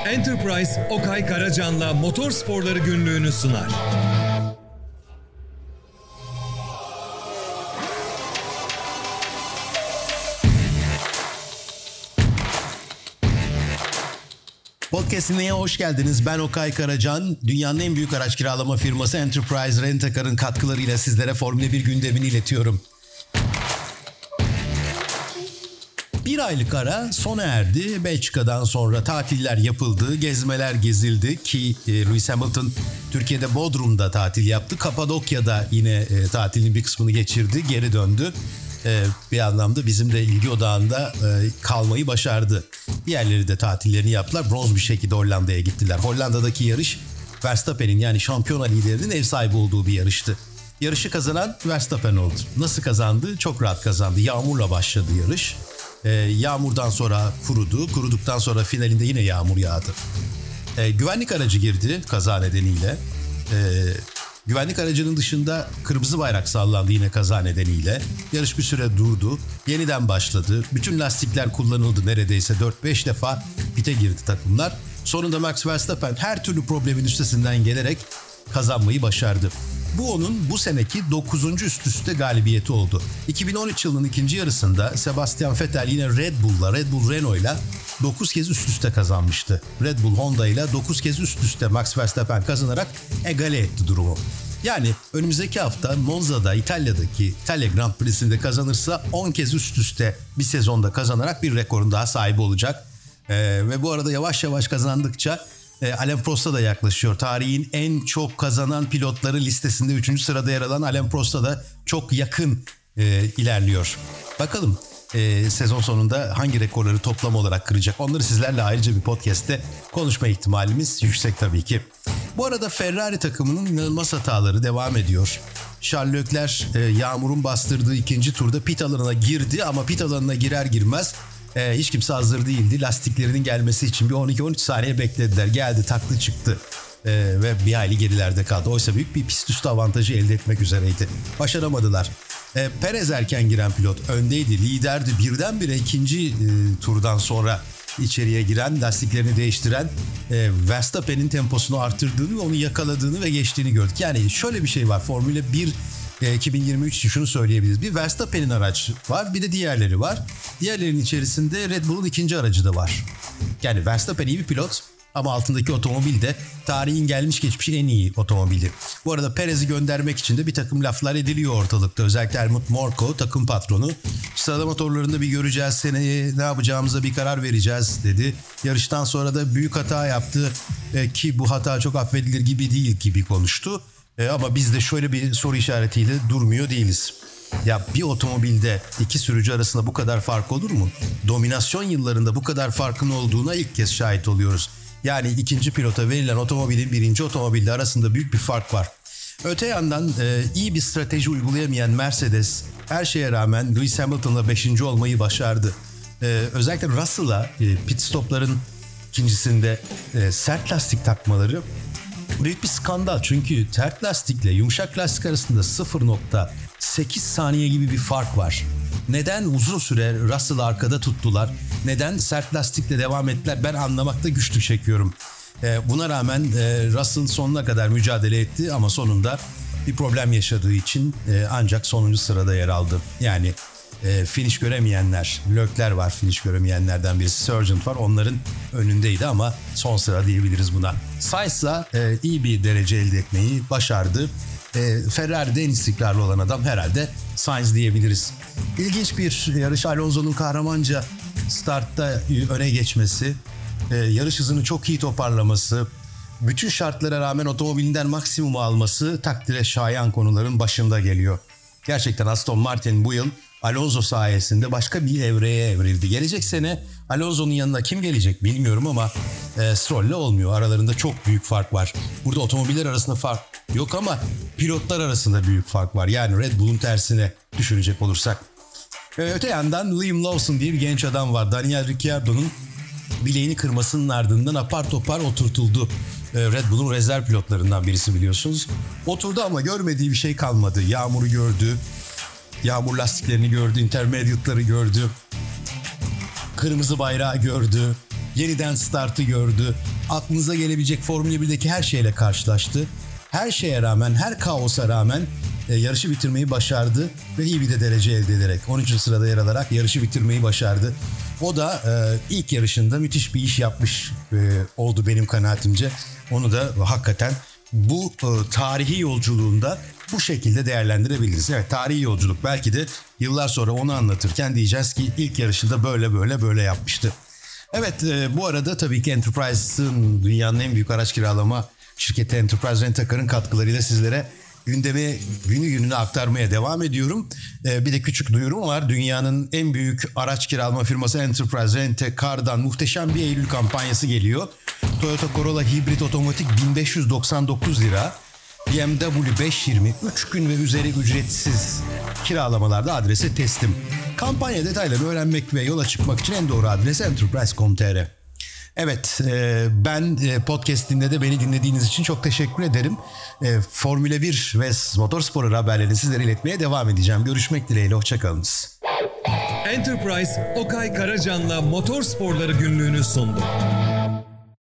Enterprise, Okay Karacan'la motor sporları günlüğünü sunar. Podcast'ine hoş geldiniz. Ben Okay Karacan. Dünyanın en büyük araç kiralama firması Enterprise Rent-A-Car'ın katkılarıyla sizlere Formula 1 gündemini iletiyorum. Bir aylık ara sona erdi. Belçika'dan sonra tatiller yapıldı, gezmeler gezildi ki Lewis Hamilton Türkiye'de Bodrum'da tatil yaptı. Kapadokya'da yine tatilin bir kısmını geçirdi, geri döndü. Bir anlamda bizim de ilgi odağında kalmayı başardı. Diğerleri de tatillerini yaptılar. Bronz bir şekilde Hollanda'ya gittiler. Hollanda'daki yarış Verstappen'in yani şampiyona liderinin ev sahibi olduğu bir yarıştı. Yarışı kazanan Verstappen oldu. Nasıl kazandı? Çok rahat kazandı. Yağmurla başladı yarış. Yağmurdan sonra kurudu. Kuruduktan sonra finalinde yine yağmur yağdı. Güvenlik aracı girdi kaza nedeniyle. Güvenlik aracının dışında kırmızı bayrak sallandı yine kaza nedeniyle. Yarış bir süre durdu. Yeniden başladı. Bütün lastikler kullanıldı neredeyse 4-5 defa pite girdi takımlar. Sonunda Max Verstappen her türlü problemin üstesinden gelerek kazanmayı başardı. Bu onun bu seneki 9. üst üste galibiyeti oldu. 2013 yılının ikinci yarısında Sebastian Vettel yine Red Bull Renault'la 9 kez üst üste kazanmıştı. Red Bull Honda ile 9 kez üst üste Max Verstappen kazanarak egale etti durumu. Yani önümüzdeki hafta Monza'da İtalya'daki İtalya Grand Prix'sinde kazanırsa 10 kez üst üste bir sezonda kazanarak bir rekorun daha sahibi olacak. Ve bu arada yavaş yavaş kazandıkça Alain Prost'a da yaklaşıyor. Tarihin en çok kazanan pilotları listesinde 3. sırada yer alan Alain Prost'a da çok yakın ilerliyor. Bakalım sezon sonunda hangi rekorları toplam olarak kıracak? Onları sizlerle ayrıca bir podcast'te konuşma ihtimalimiz yüksek tabii ki. Bu arada Ferrari takımının inanılmaz hataları devam ediyor. Charles Leclerc yağmurun bastırdığı ikinci turda pit alanına girdi ama pit alanına girer girmez hiç kimse hazır değildi. Lastiklerinin gelmesi için bir 12-13 saniye beklediler. Geldi, taktı, çıktı ve bir hayli gerilerde kaldı. Oysa büyük bir pist üstü avantajı elde etmek üzereydi. Başaramadılar. Perez erken giren pilot öndeydi, liderdi. Birdenbire ikinci turdan sonra içeriye giren, lastiklerini değiştiren Verstappen'in temposunu arttırdığını ve onu yakaladığını ve geçtiğini gördük. Yani şöyle bir şey var. Formula 1 2023 için şunu söyleyebiliriz. Bir Verstappen'in aracı var, bir de diğerleri var. Diğerlerinin içerisinde Red Bull'un ikinci aracı da var. Yani Verstappen iyi bir pilot ama altındaki otomobil de tarihin gelmiş geçmiş en iyi otomobili. Bu arada Perez'i göndermek için de bir takım laflar ediliyor ortalıkta. Özellikle Helmut Marko, takım patronu, sıralama motorlarında bir göreceğiz, seneye ne yapacağımıza bir karar vereceğiz dedi. Yarıştan sonra da büyük hata yaptı ki bu hata çok affedilir gibi değil gibi konuştu. Ama biz de şöyle bir soru işaretiyle durmuyor değiliz. Ya bir otomobilde iki sürücü arasında bu kadar fark olur mu? Dominasyon yıllarında bu kadar farkın olduğuna ilk kez şahit oluyoruz. Yani ikinci pilota verilen otomobilin birinci otomobille arasında büyük bir fark var. Öte yandan iyi bir strateji uygulayamayan Mercedes her şeye rağmen Lewis Hamilton'la 5. olmayı başardı. Özellikle Russell'a pit stopların ikincisinde sert lastik takmaları büyük bir skandal. Çünkü sert lastikle yumuşak lastik arasında 0.8 saniye gibi bir fark var. Neden uzun süre Russell'ı arkada tuttular? Neden sert lastikle devam ettiler? Ben anlamakta güçlük çekiyorum. Buna rağmen Russell sonuna kadar mücadele etti ama sonunda bir problem yaşadığı için ancak sonuncu sırada yer aldı. Yani finish göremeyenler, Leclerc var finish göremeyenlerden birisi, Sargent var, onların önündeydi ama son sıra diyebiliriz buna. Sainz'la iyi bir derece elde etmeyi başardı. Ferrari'de en istikrarlı olan adam herhalde Sainz diyebiliriz. İlginç bir yarış, Alonso'nun kahramanca startta öne geçmesi, yarış hızını çok iyi toparlaması, bütün şartlara rağmen otomobilinden maksimumu alması takdire şayan konuların başında geliyor. Gerçekten Aston Martin bu yıl Alonso sayesinde başka bir evreye evrildi. Gelecek sene Alonso'nun yanına kim gelecek bilmiyorum ama Stroll'le olmuyor. Aralarında çok büyük fark var. Burada otomobiller arasında fark yok ama pilotlar arasında büyük fark var. Yani Red Bull'un tersine düşünecek olursak. Öte yandan Liam Lawson diye bir genç adam var. Daniel Ricciardo'nun bileğini kırmasının ardından apar topar oturtuldu. Red Bull'un rezerv pilotlarından birisi biliyorsunuz. Oturdu ama görmediği bir şey kalmadı. Yağmuru gördü. Yağmur lastiklerini gördü. Intermediate'ları gördü. Kırmızı bayrağı gördü. Yeniden startı gördü. Aklınıza gelebilecek Formula 1'deki her şeyle karşılaştı. Her şeye rağmen, her kaosa rağmen yarışı bitirmeyi başardı ve iyi bir de derece elde ederek 13. sırada yer alarak yarışı bitirmeyi başardı. O da ilk yarışında müthiş bir iş yapmış oldu benim kanaatimce. Onu da hakikaten bu tarihi yolculuğunda bu şekilde değerlendirebiliriz. Evet, tarihi yolculuk, belki de yıllar sonra onu anlatırken diyeceğiz ki ilk yarışında böyle yapmıştı. Evet, bu arada tabii ki Enterprise'ın, dünyanın en büyük araç kiralama şirketi Enterprise Rent a Car'ın katkılarıyla sizlere gündemi günü gününe aktarmaya devam ediyorum. Bir de küçük duyurum var. Dünyanın en büyük araç kiralama firması Enterprise Rent a Car'dan muhteşem bir Eylül kampanyası geliyor. Toyota Corolla hibrit otomatik 1599 lira. BMW 520 3 gün ve üzeri ücretsiz kiralamalarda adrese teslim. Kampanya detaylarını öğrenmek ve yola çıkmak için en doğru adres enterprise.com.tr. Evet, ben podcast'imde de beni dinlediğiniz için çok teşekkür ederim. Formula 1 ve motorspor haberlerini sizlere iletmeye devam edeceğim. Görüşmek dileğiyle, hoşçakalınız. Enterprise, Okay Karacan'la motor sporları günlüğünü sundu.